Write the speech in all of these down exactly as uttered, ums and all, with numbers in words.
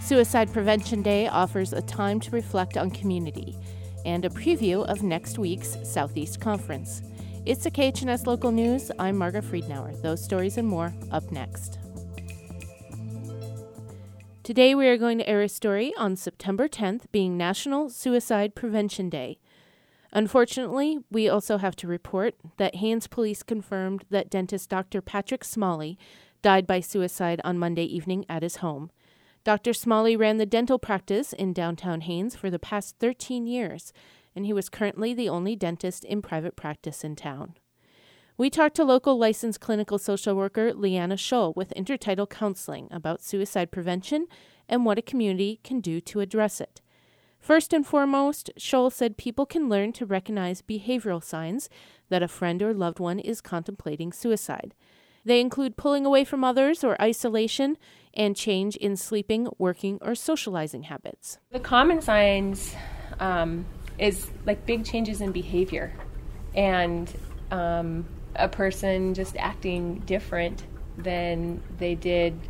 Suicide Prevention Day offers a time to reflect on community and a preview of next week's Southeast Conference. It's the K H N S Local News. I'm Marga Friedenauer. Those stories and more up next. Today we are going to air a story on September tenth being National Suicide Prevention Day. Unfortunately, we also have to report that Haines Police confirmed that dentist Doctor Patrick Smalley died by suicide on Monday evening at his home. Doctor Smalley ran the dental practice in downtown Haines for the past thirteen years, and he was currently the only dentist in private practice in town. We talked to local licensed clinical social worker Leanna Scholl with Intertidal Counseling about suicide prevention and what a community can do to address it. First and foremost, Scholl said people can learn to recognize behavioral signs that a friend or loved one is contemplating suicide. They include pulling away from others or isolation and change in sleeping, working, or socializing habits. The common signs um, is like big changes in behavior and um, a person just acting different than they did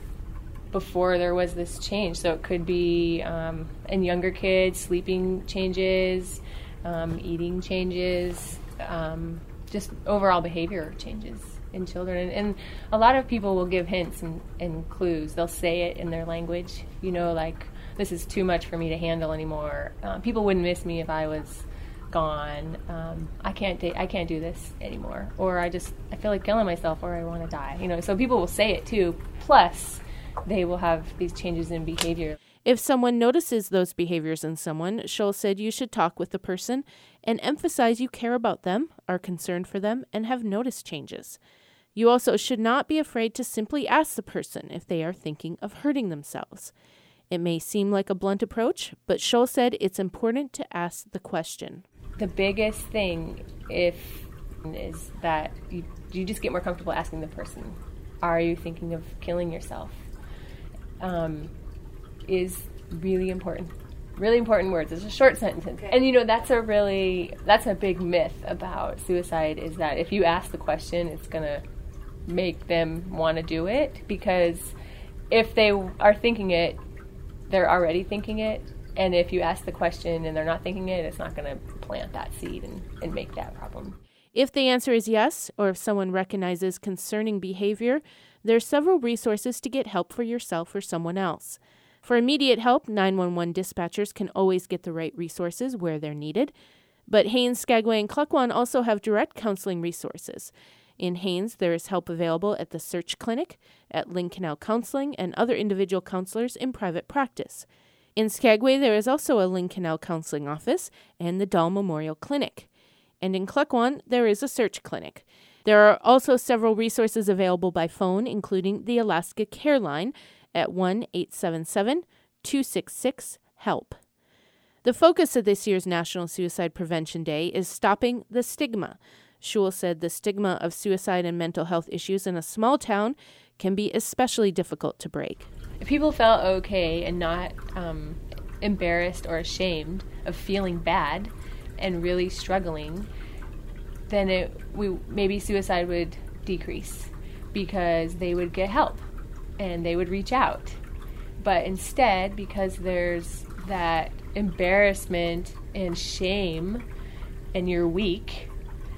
before there was this change. So it could be um, in younger kids, sleeping changes, um, eating changes, um, just overall behavior changes in children. And, and a lot of people will give hints and, and clues. They'll say it in their language, you know, like, this is too much for me to handle anymore. Uh, people wouldn't miss me if I was gone. Um, I can't da- I can't do this anymore. Or I just, I feel like killing myself, or I want to die. You know, so people will say it too. Plus, they will have these changes in behavior. If someone notices those behaviors in someone, Scholl said you should talk with the person and emphasize you care about them, are concerned for them, and have noticed changes. You also should not be afraid to simply ask the person if they are thinking of hurting themselves. It may seem like a blunt approach, but Scholl said it's important to ask the question. The biggest thing if is that you, you just get more comfortable asking the person, are you thinking of killing yourself? Um, is really important. Really important words. It's a short sentence. And you know, that's a really, that's a big myth about suicide, is that if you ask the question, it's going to make them want to do it, because if they are thinking it, they're already thinking it. And if you ask the question and they're not thinking it, it's not going to plant that seed and, and make that problem. If the answer is yes, or if someone recognizes concerning behavior, there are several resources to get help for yourself or someone else. For immediate help, nine one one dispatchers can always get the right resources where they're needed. But Haines, Skagway, and Klukwan also have direct counseling resources. In Haines, there is help available at the Search Clinic, at Lynn Canal Counseling, and other individual counselors in private practice. In Skagway, there is also a Lynn Canal Counseling office and the Dahl Memorial Clinic. And in Klukwan, there is a Search Clinic. There are also several resources available by phone, including the Alaska Care Line at one eight seven seven, two six six, HELP. The focus of this year's National Suicide Prevention Day is stopping the stigma. Scholl said the stigma of suicide and mental health issues in a small town can be especially difficult to break. If people felt okay and not um, embarrassed or ashamed of feeling bad and really struggling, then it, we, maybe suicide would decrease, because they would get help and they would reach out. But instead, because there's that embarrassment and shame and you're weak,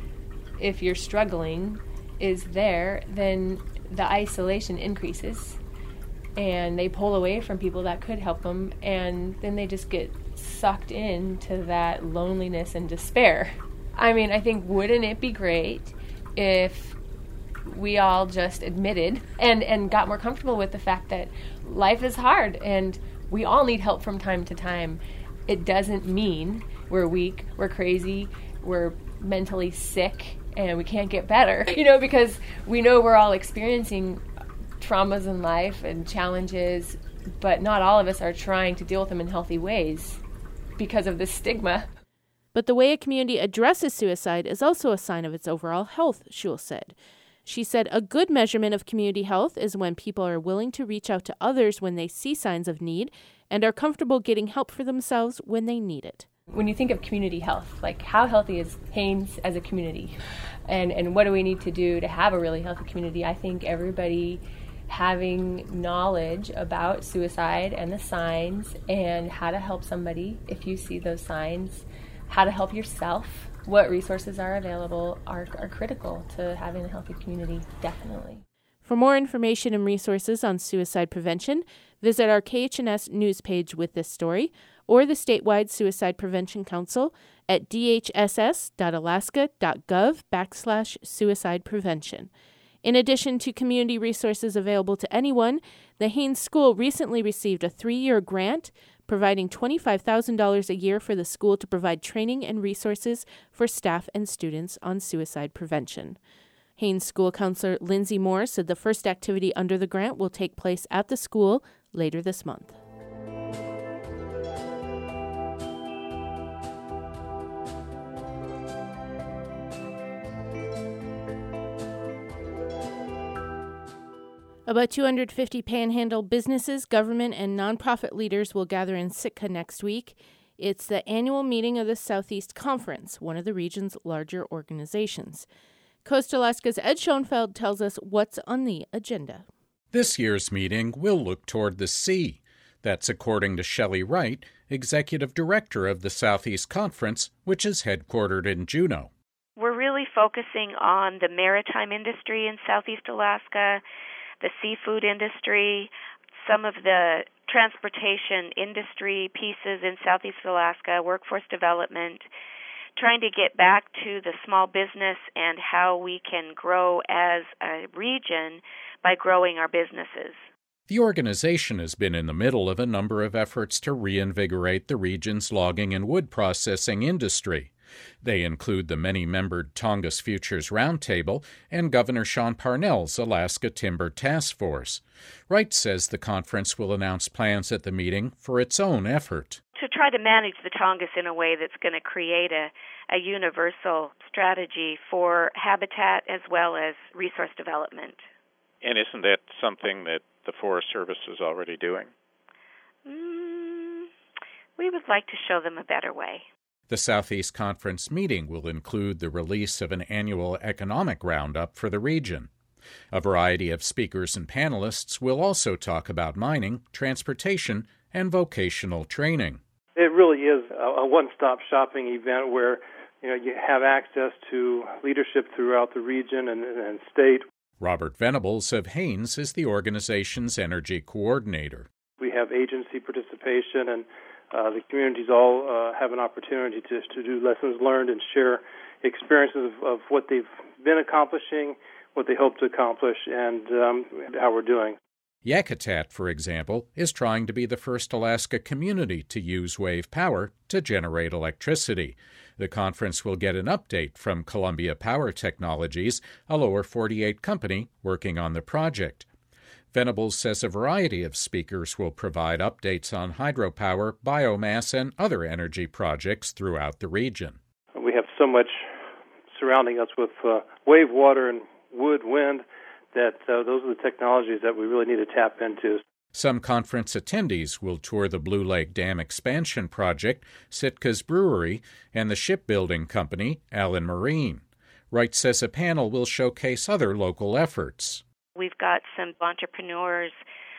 if you're struggling is there, then the isolation increases and they pull away from people that could help them, and then they just get sucked into that loneliness and despair. I mean, I think, wouldn't it be great if we all just admitted and, and got more comfortable with the fact that life is hard and we all need help from time to time. It doesn't mean we're weak, we're crazy, we're mentally sick, and we can't get better, you know, because we know we're all experiencing traumas in life and challenges, but not all of us are trying to deal with them in healthy ways because of this stigma. But the way a community addresses suicide is also a sign of its overall health, Scholl said. She said a good measurement of community health is when people are willing to reach out to others when they see signs of need and are comfortable getting help for themselves when they need it. When you think of community health, like how healthy is Haines as a community? And and what do we need to do to have a really healthy community? I think everybody having knowledge about suicide and the signs and how to help somebody if you see those signs, how to help yourself, what resources are available are, are critical to having a healthy community, definitely. For more information and resources on suicide prevention, visit our K H N S news page with this story or the statewide Suicide Prevention Council at dhss.alaska.gov backslash suicide prevention. In addition to community resources available to anyone, the Haines School recently received a three-year grant providing twenty-five thousand dollars a year for the school to provide training and resources for staff and students on suicide prevention. Haines School Counselor Lindsay Moore said the first activity under the grant will take place at the school later this month. About two hundred fifty Panhandle businesses, government, and nonprofit leaders will gather in Sitka next week. It's the annual meeting of the Southeast Conference, one of the region's larger organizations. Coast Alaska's Ed Schoenfeld tells us what's on the agenda. This year's meeting will look toward the sea. That's according to Shelley Wright, Executive Director of the Southeast Conference, which is headquartered in Juneau. We're really focusing on the maritime industry in Southeast Alaska, the seafood industry, some of the transportation industry pieces in Southeast Alaska, workforce development, trying to get back to the small business and how we can grow as a region by growing our businesses. The organization has been in the middle of a number of efforts to reinvigorate the region's logging and wood processing industry. They include the many-membered Tongass Futures Roundtable and Governor Sean Parnell's Alaska Timber Task Force. Wright says the conference will announce plans at the meeting for its own effort. To try to manage the Tongass in a way that's going to create a, a universal strategy for habitat as well as resource development. And isn't that something that the Forest Service is already doing? Mm, we would like to show them a better way. The Southeast Conference meeting will include the release of an annual economic roundup for the region. A variety of speakers and panelists will also talk about mining, transportation, and vocational training. It really is a one-stop shopping event where you know you have access to leadership throughout the region and, and state. Robert Venables of Haines is the organization's energy coordinator. We have agency participation, and uh, the communities all uh, have an opportunity to, to do lessons learned and share experiences of, of what they've been accomplishing, what they hope to accomplish, and um, how we're doing. Yakutat, for example, is trying to be the first Alaska community to use wave power to generate electricity. The conference will get an update from Columbia Power Technologies, a lower forty-eight company working on the project. Venables says a variety of speakers will provide updates on hydropower, biomass, and other energy projects throughout the region. We have so much surrounding us with uh, wave water and wood, wind, that uh, those are the technologies that we really need to tap into. Some conference attendees will tour the Blue Lake Dam expansion project, Sitka's Brewery, and the shipbuilding company, Allen Marine. Wright says a panel will showcase other local efforts. We've got some entrepreneurs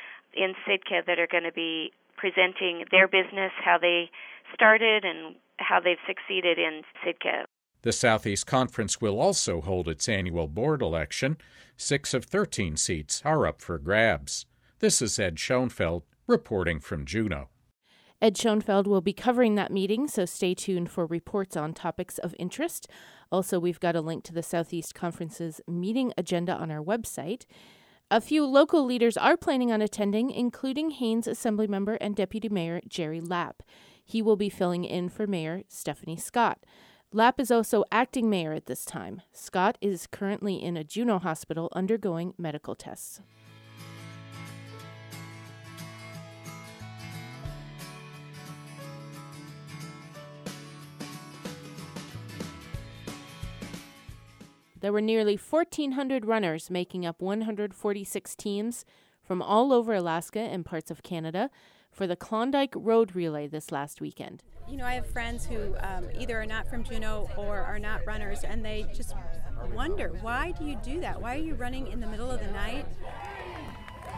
in Sitka that are going to be presenting their business, how they started and how they've succeeded in Sitka. The Southeast Conference will also hold its annual board election. Six of thirteen seats are up for grabs. This is Ed Schoenfeld reporting from Juneau. Ed Schoenfeld will be covering that meeting, so stay tuned for reports on topics of interest. Also, we've got a link to the Southeast Conference's meeting agenda on our website. A few local leaders are planning on attending, including Haines Assemblymember and Deputy Mayor Jerry Lapp. He will be filling in for Mayor Stephanie Scott. Lapp is also acting mayor at this time. Scott is currently in a Juneau hospital undergoing medical tests. There were nearly fourteen hundred runners making up one hundred forty-six teams from all over Alaska and parts of Canada for the Klondike Road Relay this last weekend. You know, I have friends who um, either are not from Juneau or are not runners, and they just wonder, why do you do that? Why are you running in the middle of the night?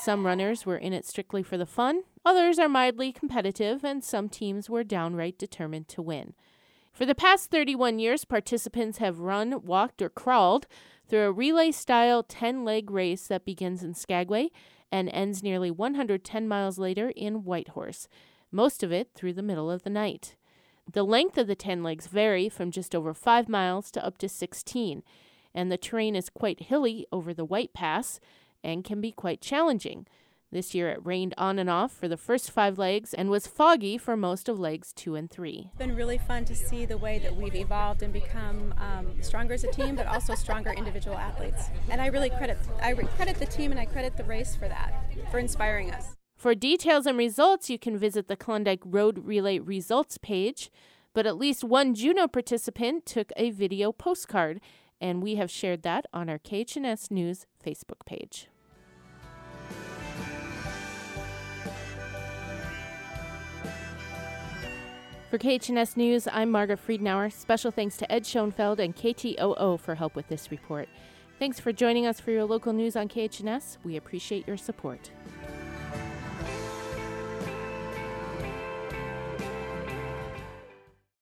Some runners were in it strictly for the fun, others are mildly competitive, and some teams were downright determined to win. For the past thirty-one years, participants have run, walked, or crawled through a relay-style ten-leg race that begins in Skagway and ends nearly one hundred ten miles later in Whitehorse, most of it through the middle of the night. The length of the ten legs vary from just over five miles to up to sixteen, and the terrain is quite hilly over the White Pass and can be quite challenging. This year it rained on and off for the first five legs and was foggy for most of legs two and three. It's been really fun to see the way that we've evolved and become um, stronger as a team, but also stronger individual athletes. And I really credit I re- credit the team and I credit the race for that, for inspiring us. For details and results, you can visit the Klondike Road Relay results page, but at least one Juneau participant took a video postcard, and we have shared that on our K H N S News Facebook page. For K H N S News, I'm Margaret Friedenauer. Special thanks to Ed Schoenfeld and K T O O for help with this report. Thanks for joining us for your local news on K H N S. We appreciate your support.